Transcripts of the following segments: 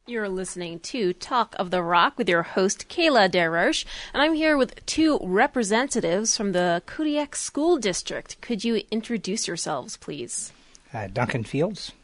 You're listening to Talk of the Rock with your host, Kayla Desroches, and I'm here with two representatives from the Kodiak School District. Could you introduce yourselves, please? Duncan Fields.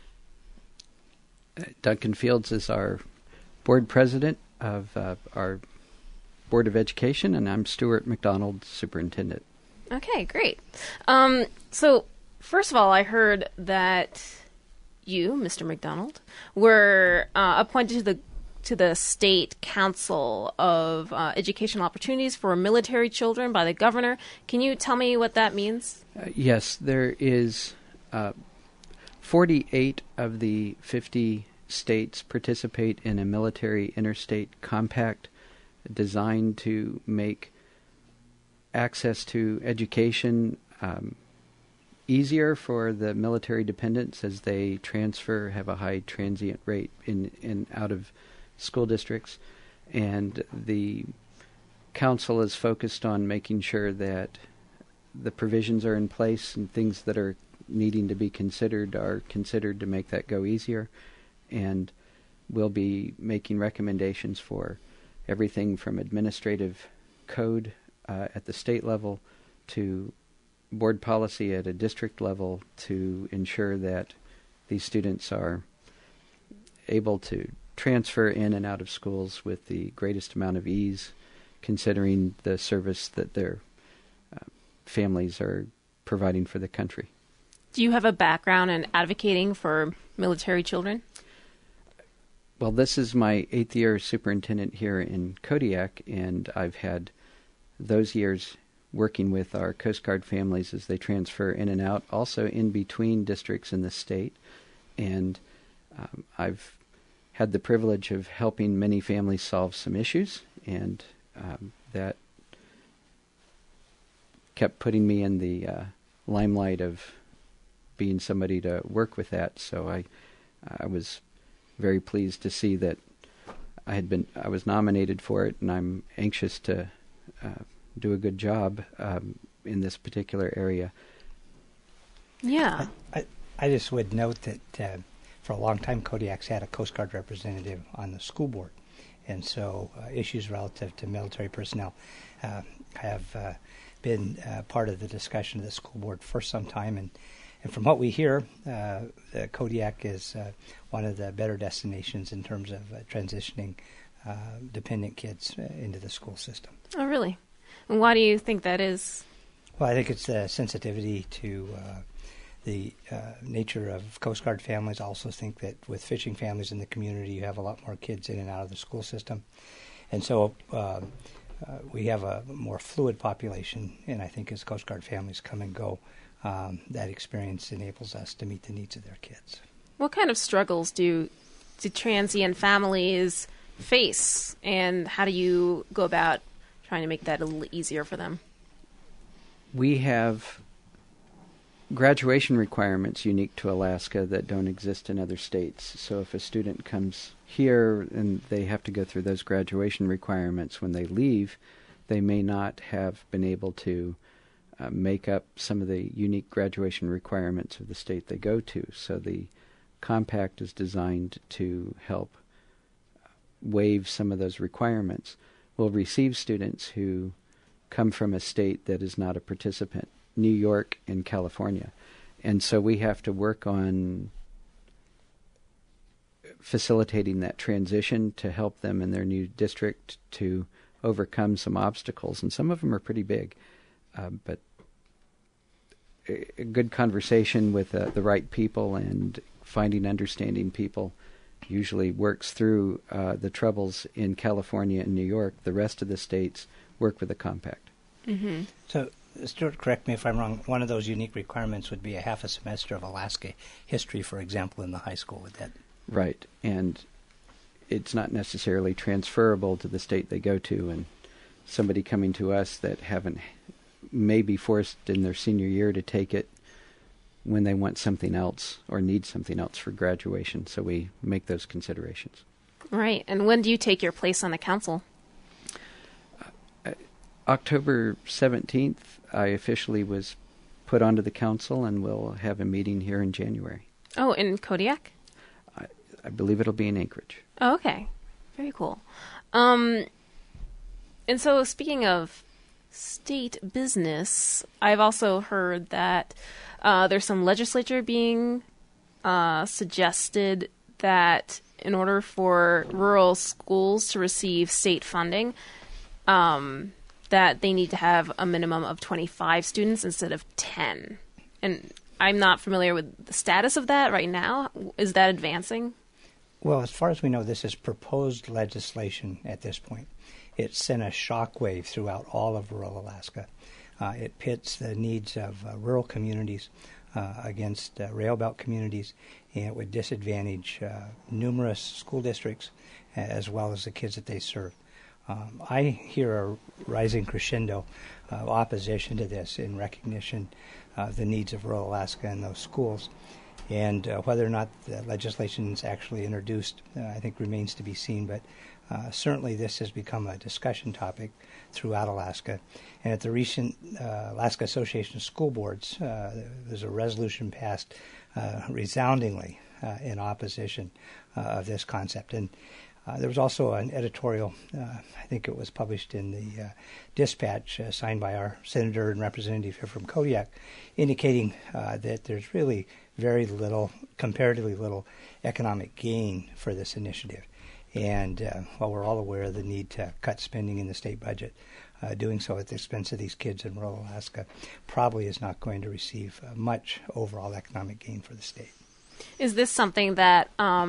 Duncan Fields is our board president of our Board of Education, and I'm Stuart McDonald, superintendent. Okay, great. So, first of all, I heard that you, Mr. McDonald, were appointed to the State Council of Educational Opportunities for Military Children by the governor. Can you tell me what that means? Yes, there is 48 of the 50 states participate in a military interstate compact designed to make access to education easier for the military dependents as they transfer, have a high transient rate in and out of school districts. And the council is focused on making sure that the provisions are in place and things that are needing to be considered are considered to make that go easier. And we'll be making recommendations for everything from administrative code at the state level to board policy at a district level to ensure that these students are able to transfer in and out of schools with the greatest amount of ease, considering the service that their families are providing for the country. Do you have a background in advocating for military children? Well, this is my 8th year superintendent here in Kodiak, and I've had those years working with our Coast Guard families as they transfer in and out, also in between districts in the state. And I've had the privilege of helping many families solve some issues, and that kept putting me in the limelight of being somebody to work with that. So I was very pleased to see that I was nominated for it, and I'm anxious to do a good job in this particular area. Yeah. I just would note that for a long time, Kodiak's had a Coast Guard representative on the school board. And so issues relative to military personnel have been part of the discussion of the school board for some time. And from what we hear, Kodiak is one of the better destinations in terms of transitioning dependent kids into the school system. Oh, really? And why do you think that is? Well, I think it's the sensitivity to the nature of Coast Guard families. I also think that with fishing families in the community, you have a lot more kids in and out of the school system. And so we have a more fluid population, and I think as Coast Guard families come and go, that experience enables us to meet the needs of their kids. What kind of struggles do transient families face, and how do you go about trying to make that a little easier for them? We have graduation requirements unique to Alaska that don't exist in other states. So if a student comes here and they have to go through those graduation requirements, when they leave, they may not have been able to make up some of the unique graduation requirements of the state they go to. So the compact is designed to help waive some of those requirements. We'll receive students who come from a state that is not a participant, New York and California. And so we have to work on facilitating that transition to help them in their new district to overcome some obstacles. And some of them are pretty big. But a good conversation with the right people and finding understanding people usually works through the troubles in California and New York. The rest of the states work with the compact. Mm-hmm. So, Stuart, correct me if I'm wrong, one of those unique requirements would be a half a semester of Alaska history, for example, in the high school. Would that? Right, and it's not necessarily transferable to the state they go to, and somebody coming to us that may be forced in their senior year to take it when they want something else or need something else for graduation. So we make those considerations. Right. And when do you take your place on the council? October 17th, I officially was put onto the council, and we'll have a meeting here in January. Oh, in Kodiak? I believe it'll be in Anchorage. Oh, okay. Very cool. And so speaking of state business, I've also heard that there's some legislature being suggested that in order for rural schools to receive state funding, that they need to have a minimum of 25 students instead of 10. And I'm not familiar with the status of that right now. Is that advancing? Well, as far as we know, this is proposed legislation at this point. It sent a shockwave throughout all of rural Alaska. It pits the needs of rural communities against rail belt communities, and it would disadvantage numerous school districts as well as the kids that they serve. I hear a rising crescendo of opposition to this in recognition of the needs of rural Alaska and those schools. And whether or not the legislation is actually introduced, I think remains to be seen. But certainly this has become a discussion topic throughout Alaska. And at the recent Alaska Association of School Boards, there's a resolution passed resoundingly in opposition of this concept. And there was also an editorial, I think it was published in the Dispatch, signed by our senator and representative here from Kodiak, indicating that there's really very little, comparatively little, economic gain for this initiative. And while we're all aware of the need to cut spending in the state budget, doing so at the expense of these kids in rural Alaska probably is not going to receive much overall economic gain for the state. Is this something that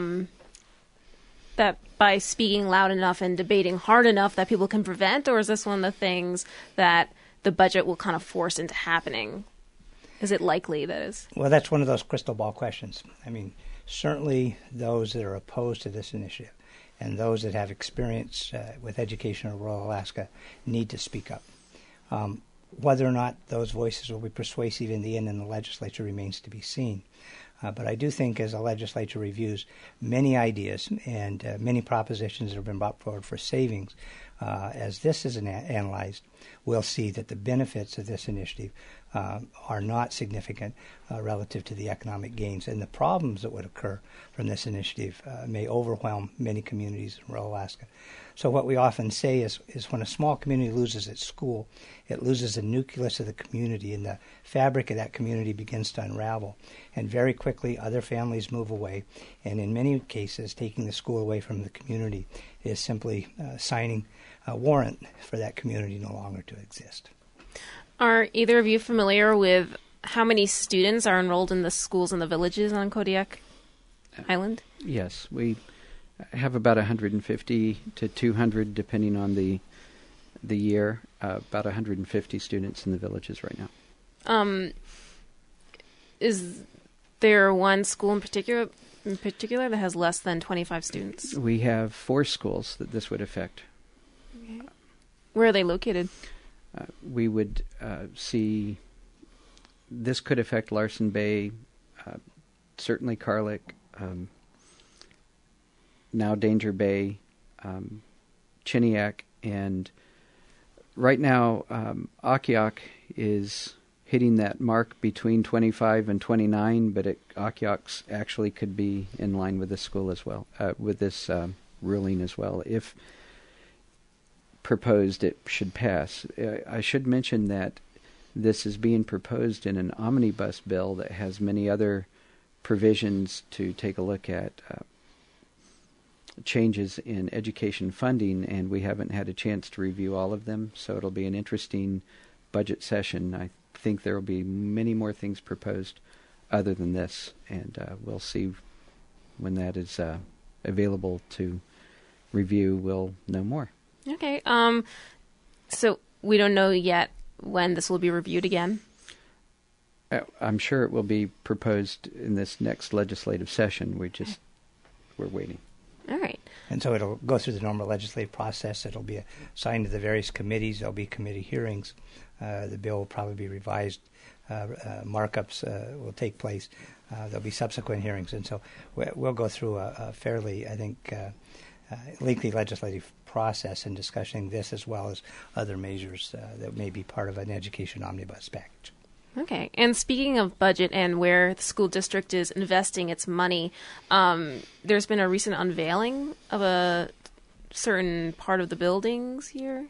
that by speaking loud enough and debating hard enough that people can prevent, or is this one of the things that the budget will kind of force into happening? Is it likely that is? Well, that's one of those crystal ball questions. I mean, certainly those that are opposed to this initiative and those that have experience with education in rural Alaska need to speak up. Whether or not those voices will be persuasive in the end in the legislature remains to be seen. But I do think as the legislature reviews many ideas and many propositions that have been brought forward for savings, as this is analyzed, we'll see that the benefits of this initiative are not significant relative to the economic gains. And the problems that would occur from this initiative may overwhelm many communities in rural Alaska. So what we often say is when a small community loses its school, it loses the nucleus of the community, and the fabric of that community begins to unravel. And very quickly, other families move away. And in many cases, taking the school away from the community is simply signing a warrant for that community no longer to exist. Are either of you familiar with how many students are enrolled in the schools and the villages on Kodiak Island? Yes, we have about 150 to 200, depending on the year. About 150 students in the villages right now. Is there one school in particular that has less than 25 students? We have 4 schools that this would affect. Okay. Where are they located? We would see this could affect Larsen Bay, certainly Carlick, now Danger Bay, Chiniak, and right now Akiak is hitting that mark between 25 and 29, but Akiak actually could be in line with this school as well, with this ruling as well. If proposed, it should pass. I should mention that this is being proposed in an omnibus bill that has many other provisions to take a look at changes in education funding, and we haven't had a chance to review all of them, so it'll be an interesting budget session. I think there will be many more things proposed other than this, and we'll see when that is available to review. We'll know more. Okay. So we don't know yet when this will be reviewed again? I'm sure it will be proposed in this next legislative session. We're waiting. All right. And so it'll go through the normal legislative process. It'll be assigned to the various committees. There'll be committee hearings. The bill will probably be revised. Markups will take place. There'll be subsequent hearings. And so we'll go through a fairly, I think, lengthy legislative process in discussing this as well as other measures that may be part of an education omnibus package. Okay. And speaking of budget and where the school district is investing its money, there's been a recent unveiling of a certain part of the buildings here.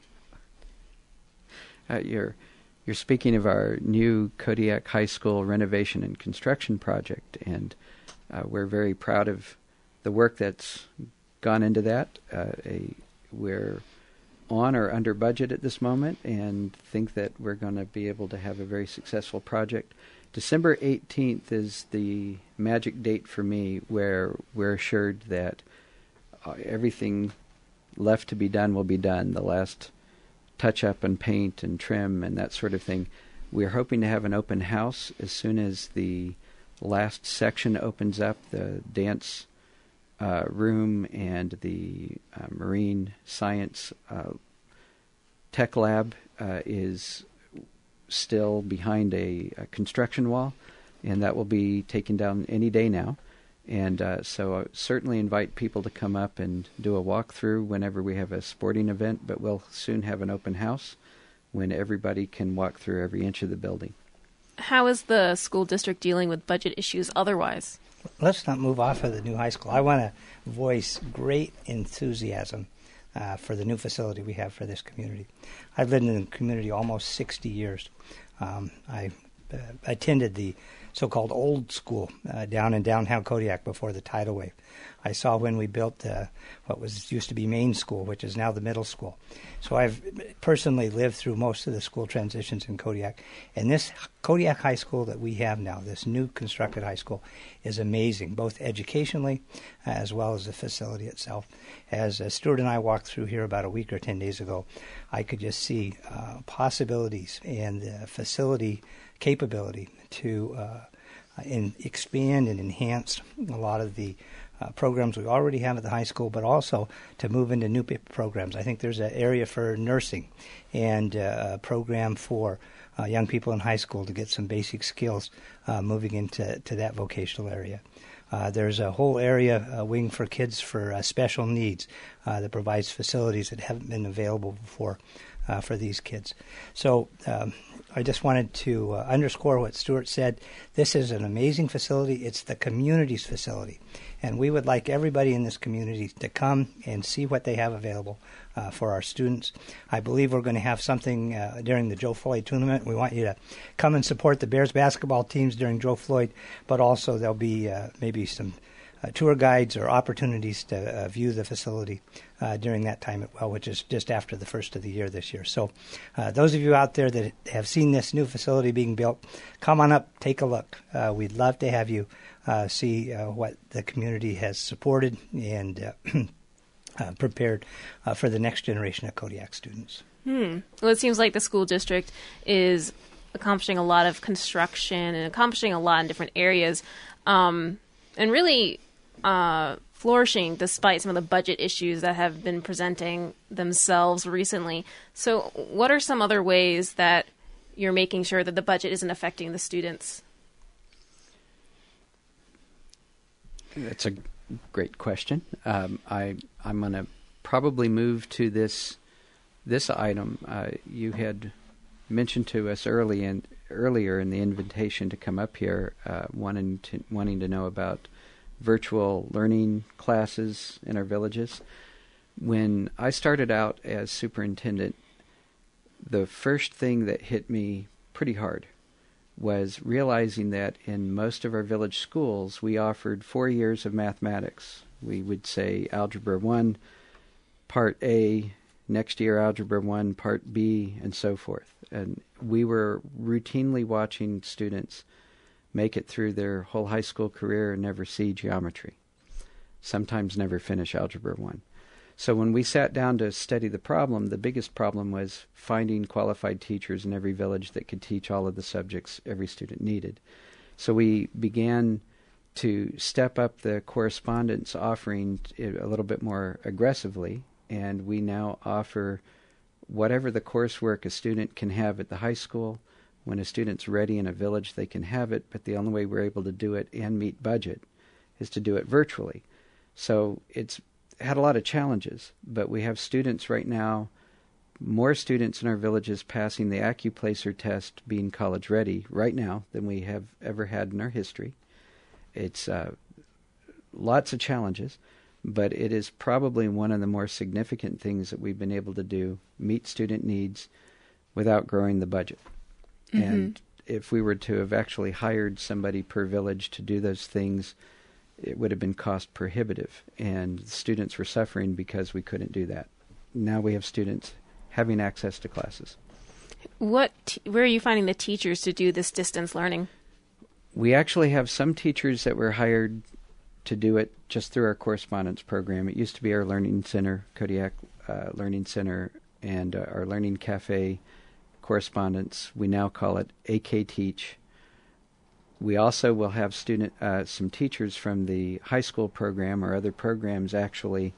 You're speaking of our new Kodiak High School renovation and construction project, and we're very proud of the work that's gone into that. We're on or under budget at this moment and think that we're going to be able to have a very successful project. December 18th is the magic date for me where we're assured that everything left to be done will be done. The last touch up and paint and trim and that sort of thing. We're hoping to have an open house as soon as the last section opens up, the dance room and the marine science tech lab is still behind a construction wall, and that will be taken down any day now. And so I certainly invite people to come up and do a walkthrough whenever we have a sporting event, but we'll soon have an open house when everybody can walk through every inch of the building. How is the school district dealing with budget issues otherwise? Let's not move off of the new high school. I want to voice great enthusiasm for the new facility we have for this community. I've lived in the community almost 60 years. I attended the so-called old school down in downtown Kodiak before the tidal wave. I saw when we built what used to be main school, which is now the middle school. So I've personally lived through most of the school transitions in Kodiak. And this Kodiak High School that we have now, this new constructed high school, is amazing, both educationally as well as the facility itself. As Stuart and I walked through here about a week or 10 days ago, I could just see possibilities and the facility capability to expand and enhance a lot of the programs we already have at the high school, but also to move into new programs. I think there's an area for nursing and a program for young people in high school to get some basic skills moving into that vocational area. There's a whole area, a wing for kids for special needs that provides facilities that haven't been available before for these kids. So I just wanted to underscore what Stuart said. This is an amazing facility. It's the community's facility. And we would like everybody in this community to come and see what they have available for our students. I believe we're going to have something during the Joe Floyd tournament. We want you to come and support the Bears basketball teams during Joe Floyd, but also there'll be maybe some tour guides or opportunities to view the facility during that time as well, which is just after the first of the year this year. So those of you out there that have seen this new facility being built, come on up, take a look. We'd love to have you see what the community has supported and prepared for the next generation of Kodiak students. Well, it seems like the school district is accomplishing a lot of construction and accomplishing a lot in different areas, and really flourishing despite some of the budget issues that have been presenting themselves recently. So what are some other ways that you're making sure that the budget isn't affecting the students? That's a great question. I'm going to probably move to this item. You had mentioned to us earlier in the invitation to come up here, wanting to know about virtual learning classes in our villages. When I started out as superintendent, the first thing that hit me pretty hard was realizing that in most of our village schools we offered 4 years of mathematics. We would say Algebra 1, Part A, next year Algebra 1, Part B, and so forth. And we were routinely watching students make it through their whole high school career and never see geometry, sometimes never finish Algebra 1. So when we sat down to study the problem, the biggest problem was finding qualified teachers in every village that could teach all of the subjects every student needed. So we began to step up the correspondence offering a little bit more aggressively, and we now offer whatever the coursework a student can have at the high school. When a student's ready in a village, they can have it, but the only way we're able to do it and meet budget is to do it virtually. So it's had a lot of challenges, but we have students right now more students in our villages passing the AccuPlacer test being college ready right now than we have ever had in our history. It's lots of challenges, but it is probably one of the more significant things that we've been able to do, meet student needs without growing the budget. Mm-hmm. And if we were to have actually hired somebody per village to do those things, it would have been cost prohibitive, and students were suffering because we couldn't do that. Now we have students having access to classes. Where are you finding the teachers to do this distance learning? We actually have some teachers that were hired to do it just through our correspondence program. It used to be our Learning Center, Kodiak Learning Center, and our Learning Cafe correspondence. We now call it AK Teach. We also will have some teachers from the high school program or other programs actually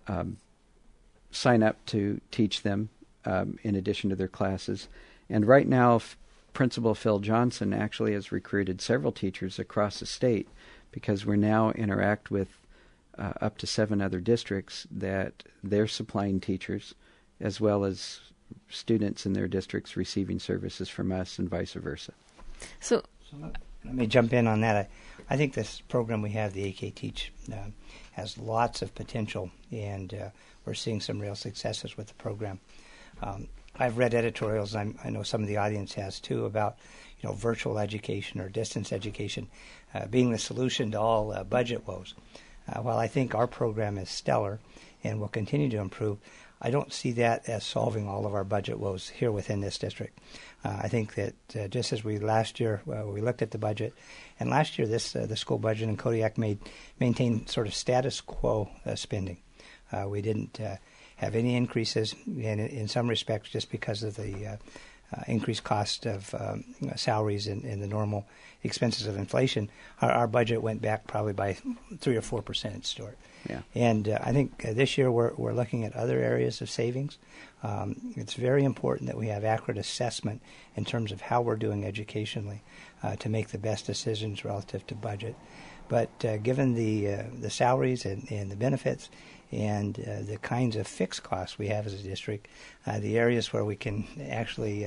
sign up to teach them in addition to their classes. And right now, Principal Phil Johnson actually has recruited several teachers across the state, because we now interact with up to 7 other districts that they're supplying teachers, as well as students in their districts receiving services from us, and vice versa. So let me jump in on that. I think this program we have, the AK Teach, has lots of potential, and we're seeing some real successes with the program. I've read editorials, I know some of the audience has too, about virtual education or distance education being the solution to all budget woes. While I think our program is stellar and will continue to improve, I don't see that as solving all of our budget woes here within this district. I think that just as last year we looked at the budget, and last year the school budget in Kodiak maintained sort of status quo spending. We didn't have any increases in some respects just because of the increased cost of salaries and the normal expenses of inflation. Our budget went back probably by 3 or 4% at Stewart. Yeah. And I think this year we're looking at other areas of savings. It's very important that we have accurate assessment in terms of how we're doing educationally to make the best decisions relative to budget. But given the salaries and the benefits and the kinds of fixed costs we have as a district, the areas where we can actually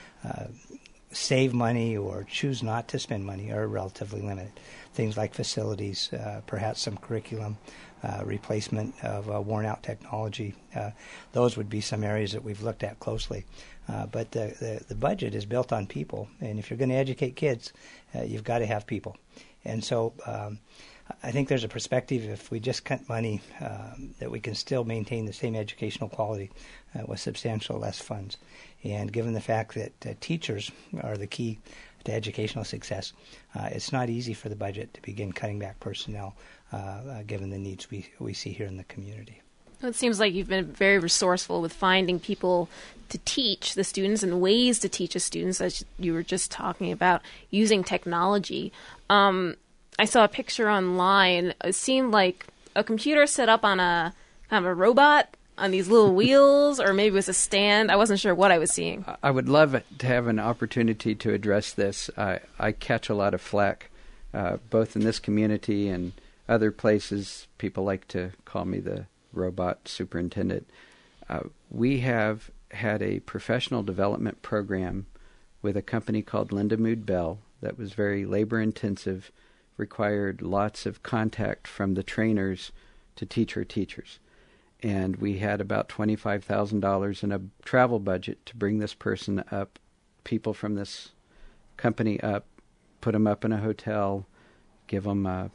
save money or choose not to spend money are relatively limited. Things like facilities, perhaps some curriculum, replacement of worn-out technology. Those would be some areas that we've looked at closely. But the budget is built on people, and if you're going to educate kids, you've got to have people. And so I think there's a perspective, if we just cut money, that we can still maintain the same educational quality with substantial less funds. And given the fact that teachers are the key to educational success, it's not easy for the budget to begin cutting back personnel given the needs we see here in the community. It seems like you've been very resourceful with finding people to teach the students and ways to teach the students, as you were just talking about, using technology. I saw a picture online. It seemed like a computer set up on a kind of a robot on these little wheels, or maybe it was a stand. I wasn't sure what I was seeing. I would love to have an opportunity to address this. I catch a lot of flack, both in this community and other places. People like to call me the robot superintendent. We have had a professional development program with a company called Lindamood Bell that was very labor intensive, required lots of contact from the trainers to teach our teachers. And we had about $25,000 in a travel budget to bring this person up, people from this company up, put them up in a hotel, give them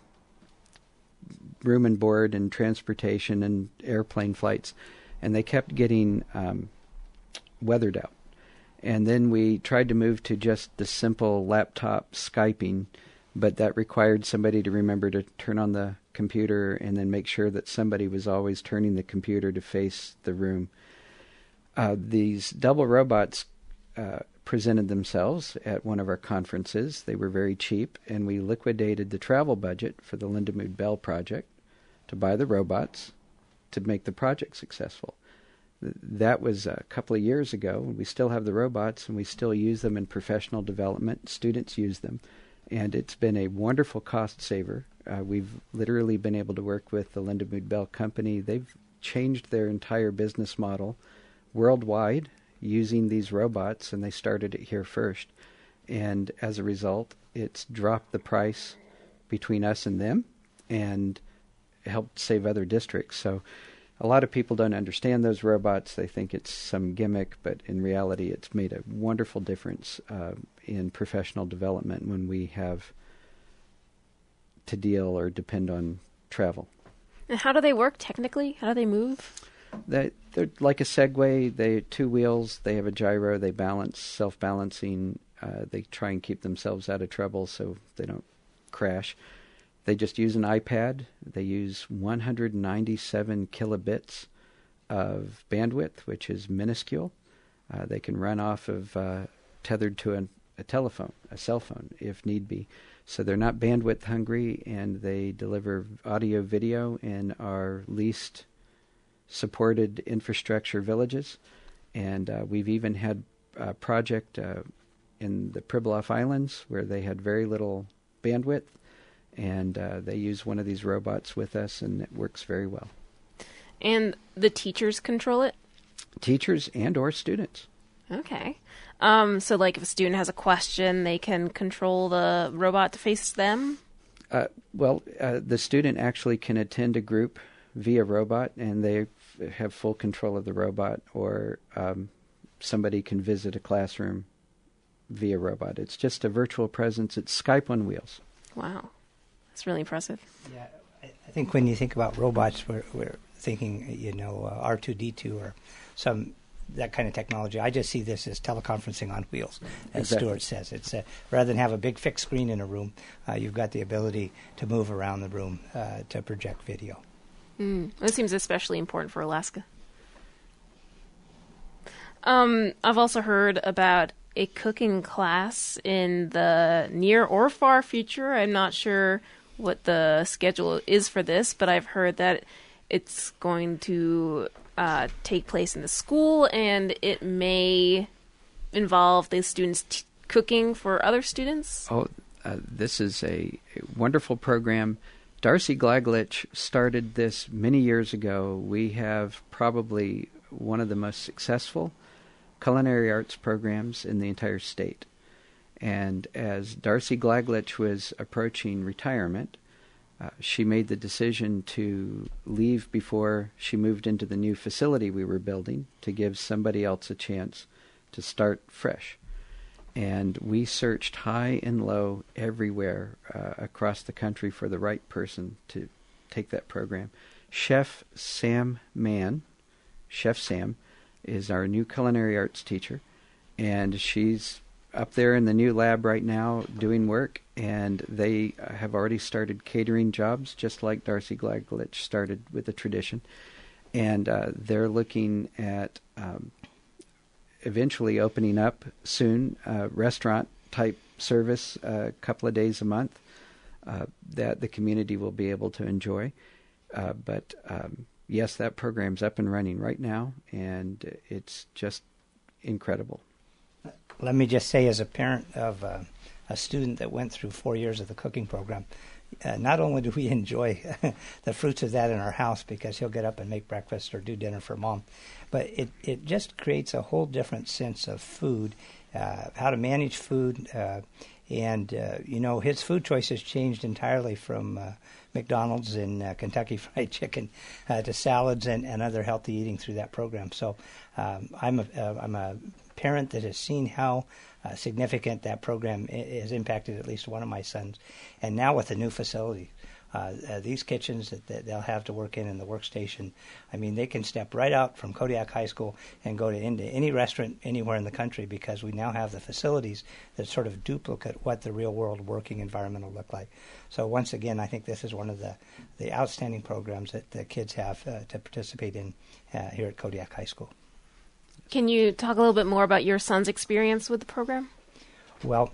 room and board and transportation and airplane flights. And they kept getting weathered out. And then we tried to move to just the simple laptop Skyping, but that required somebody to remember to turn on the computer and then make sure that somebody was always turning the computer to face the room. These double robots presented themselves at one of our conferences. They were very cheap, and we liquidated the travel budget for the Lindamood Bell project to buy the robots to make the project successful. That was a couple of years ago. We still have the robots, and we still use them in professional development. Students use them. And it's been a wonderful cost saver. We've literally been able to work with the Lindamood Bell Company. They've changed their entire business model worldwide using these robots, and they started it here first. And as a result, it's dropped the price between us and them and helped save other districts. So a lot of people don't understand those robots. They think it's some gimmick, but in reality, it's made a wonderful difference in professional development when we have to deal or depend on travel. And how do they work technically? How do they move? They're like a Segway. They 2 wheels. They have a gyro. They balance, self-balancing. They try and keep themselves out of trouble so they don't crash. They just use an iPad. They use 197 kilobits of bandwidth, which is minuscule. They can run off of tethered to a telephone, a cell phone, if need be. So they're not bandwidth hungry, and they deliver audio, video in our least supported infrastructure villages. And we've even had a project in the Pribilof Islands where they had very little bandwidth, and they use one of these robots with us, and it works very well. And the teachers control it? Teachers and or students. Okay. So like if a student has a question, they can control the robot to face them? The student actually can attend a group via robot, and they have full control of the robot, or somebody can visit a classroom via robot. It's just a virtual presence. It's Skype on wheels. Wow. That's really impressive. Yeah, I think when you think about robots, we're thinking, R2-D2 or that kind of technology. I just see this as teleconferencing on wheels, as Exactly. Stuart says. It's rather than have a big fixed screen in a room, you've got the ability to move around the room to project video. That seems especially important for Alaska. I've also heard about a cooking class in the near or far future. I'm not sure what the schedule is for this, but I've heard that it's going to take place in the school, and it may involve the students cooking for other students. This is a wonderful program. Darcy Glaglich started this many years ago. We have probably one of the most successful culinary arts programs in the entire state. And as Darcy Glaglich was approaching retirement, she made the decision to leave before she moved into the new facility we were building to give somebody else a chance to start fresh. And we searched high and low everywhere across the country for the right person to take that program. Chef Sam Mann, Chef Sam, is our new culinary arts teacher, and she's up there in the new lab right now doing work, and they have already started catering jobs, just like Darcy Glaglich started with the tradition. And they're looking at eventually opening up soon restaurant-type service a couple of days a month that the community will be able to enjoy. But yes, that program's up and running right now, and it's just incredible. Let me just say, as a parent of a student that went through 4 years of the cooking program, not only do we enjoy the fruits of that in our house because he'll get up and make breakfast or do dinner for mom, but it just creates a whole different sense of food, how to manage food, and his food choices changed entirely from McDonald's and Kentucky Fried Chicken to salads and other healthy eating through that program. So I'm a parent that has seen how significant that program has impacted at least one of my sons. And now with the new facility, these kitchens that they'll have to work in the workstation, I mean, they can step right out from Kodiak High School and go into any restaurant anywhere in the country because we now have the facilities that sort of duplicate what the real world working environment will look like. So once again, I think this is one of the outstanding programs that the kids have to participate in here at Kodiak High School. Can you talk a little bit more about your son's experience with the program? Well,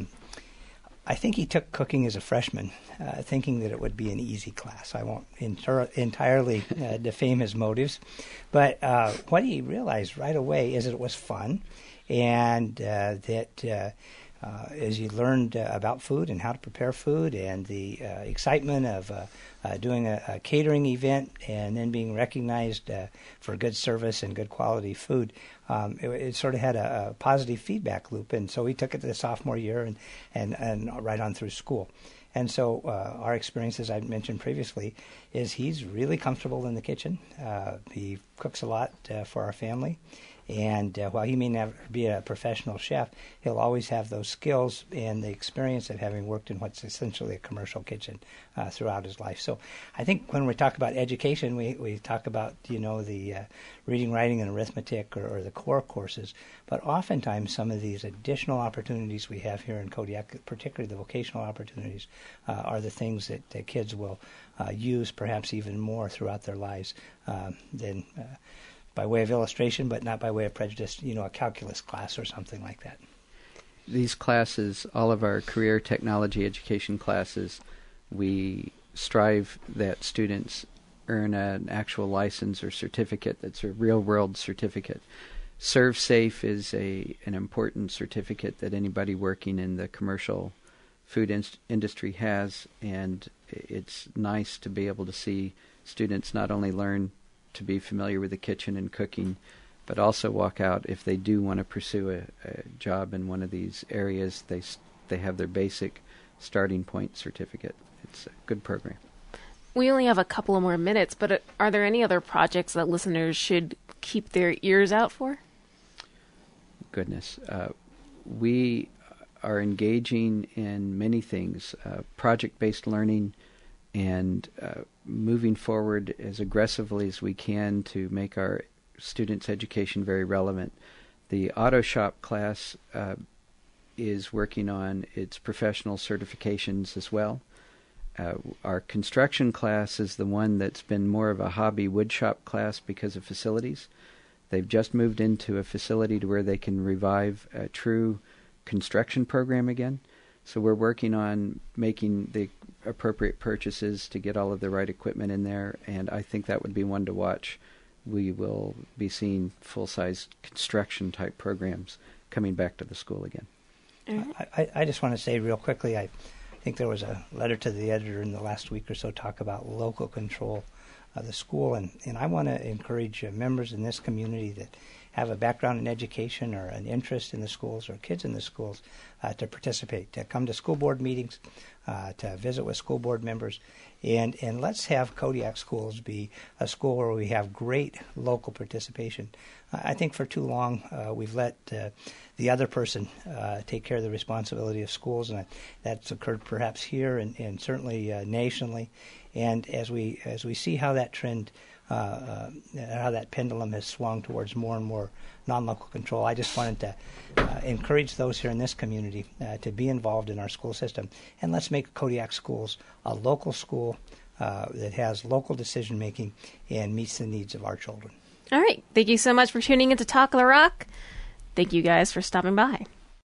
I think he took cooking as a freshman, thinking that it would be an easy class. I won't entirely defame his motives, but what he realized right away is that it was fun, and that as he learned about food and how to prepare food, and the excitement of doing a catering event and then being recognized for good service and good quality food, it sort of had a positive feedback loop. And so he took it to the sophomore year and right on through school. And so our experience, as I mentioned previously, is he's really comfortable in the kitchen. He cooks a lot for our family. And while he may never be a professional chef, he'll always have those skills and the experience of having worked in what's essentially a commercial kitchen throughout his life. So I think when we talk about education, we talk about, the reading, writing, and arithmetic or the core courses. But oftentimes some of these additional opportunities we have here in Kodiak, particularly the vocational opportunities, are the things that the kids will use perhaps even more throughout their lives than by way of illustration, but not by way of prejudice, a calculus class or something like that. These classes, all of our career technology education classes, we strive that students earn an actual license or certificate that's a real-world certificate. ServSafe is an important certificate that anybody working in the commercial food industry has, and it's nice to be able to see students not only learn to be familiar with the kitchen and cooking, but also walk out, if they do want to pursue a job in one of these areas, they have their basic starting point certificate. It's a good program. We only have a couple of more minutes, but are there any other projects that listeners should keep their ears out for? Goodness. We are engaging in many things, project-based learning, and moving forward as aggressively as we can to make our students' education very relevant. The auto shop class is working on its professional certifications as well. Our construction class is the one that's been more of a hobby woodshop class because of facilities. They've just moved into a facility to where they can revive a true construction program again. So we're working on making the appropriate purchases to get all of the right equipment in there, and I think that would be one to watch. We will be seeing full-size construction-type programs coming back to the school again. I just want to say real quickly, I think there was a letter to the editor in the last week or so talk about local control of the school, and I want to encourage members in this community that have a background in education or an interest in the schools or kids in the schools to participate, to come to school board meetings, to visit with school board members, and let's have Kodiak Schools be a school where we have great local participation. I think for too long we've let the other person take care of the responsibility of schools, and that's occurred perhaps here and certainly nationally. And as we see how that trend, how that pendulum has swung towards more and more non-local control, I just wanted to encourage those here in this community to be involved in our school system. And let's make Kodiak Schools a local school that has local decision-making and meets the needs of our children. All right. Thank you so much for tuning in to Talk of the Rock. Thank you guys for stopping by.